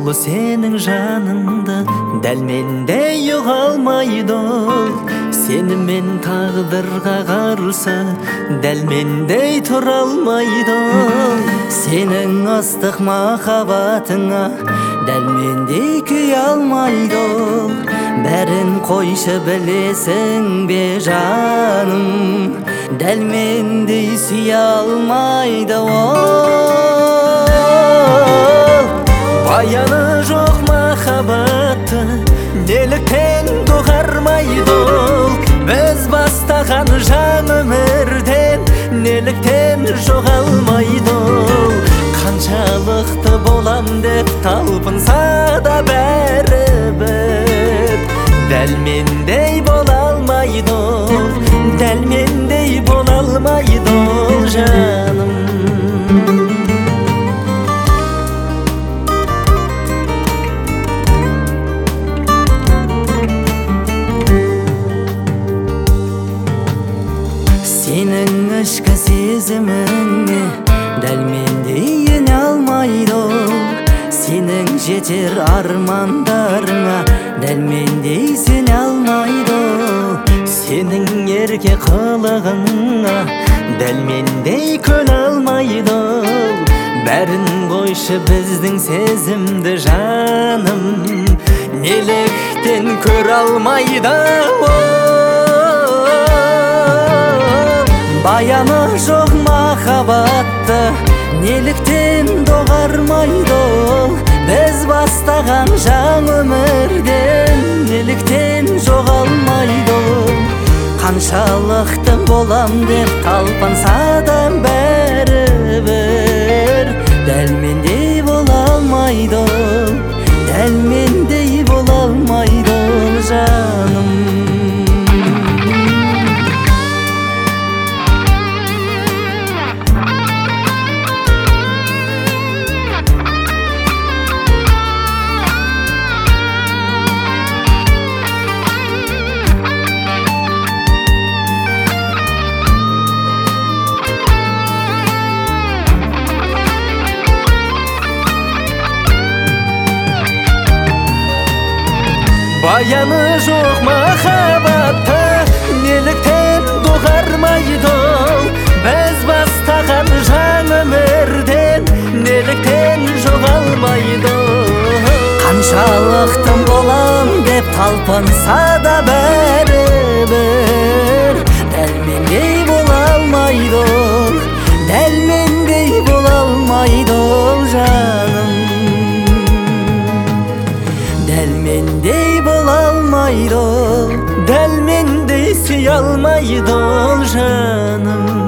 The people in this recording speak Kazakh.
Ulu senin жаныңда дәл мендей ұғалмайды ол. Сені мен тағдырға қарсы дәл мендей тұра алмайды ол. Сенің ыстық махаббатыңа дәл мендей күй алмайды ол. Бәрін қойшы білесің бе жаным, дәл мендей сүйе алмайды ол. Баяны жоқ махаббатты неліктен доғармайды ол. Біз бастаған жан өмірден неліктен жоғалмайды ол. Қаншалықты болам деп талпынса да бәрібір дәл мендей бола алмайды ол. Дәл мендей бола алмайды ол жаным. Сенің ішкі сезіміңе дәл мендей ене алмайды ол. Сенің жетер армандарыңа дәл мендей сене алмайды ол. Сенің ерке қылығыңа дәл мендей көне алмайды ол. Бәрін қойшы біздің сезімді жаным, неліктен көре алмайды ол. Баяны жоқ махаббатты неліктен доғармайды ол. Біз бастаған жан өмірден неліктен жоғалмайды ол. Қаншалықты болам деп талпынса да бәрібір дәл мендей бола алмайды ол. Дәл мендей бола алмайды ол жаным. Баяны жоқ махаббатты неліктен доғармайды ол. Біз бастаған жан өмірден неліктен жоғалмайды ол. Қаншалықты болам деп талпынса да бәрібір дәл мендей бола алмайды ол. Дәл мендей бола алмайды ол жаным. Дәл мендей бола алмайды ол. Дәл мендей сүйе алмайды ол жаным.